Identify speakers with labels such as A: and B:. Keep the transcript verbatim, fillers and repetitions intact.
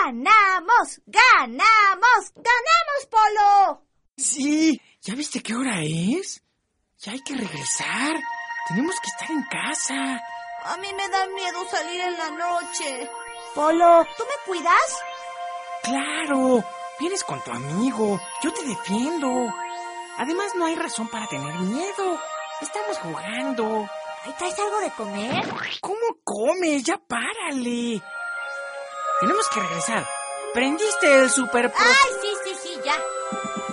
A: ¡Ganamos! ¡Ganamos! ¡Ganamos, Polo!
B: Sí, ¿ya viste qué hora es? Ya hay que regresar. Tenemos que estar en casa.
A: A mí me da miedo salir en la noche. Polo, ¿tú me cuidas?
B: Claro, vienes con tu amigo. Yo te defiendo. Además, no hay razón para tener miedo. Estamos jugando.
A: ¿Ahí traes algo de comer?
B: ¿Cómo comes? Ya párale. Tenemos que regresar. ¿Prendiste el super pro...
A: ¡Ay, sí, sí, sí, ya!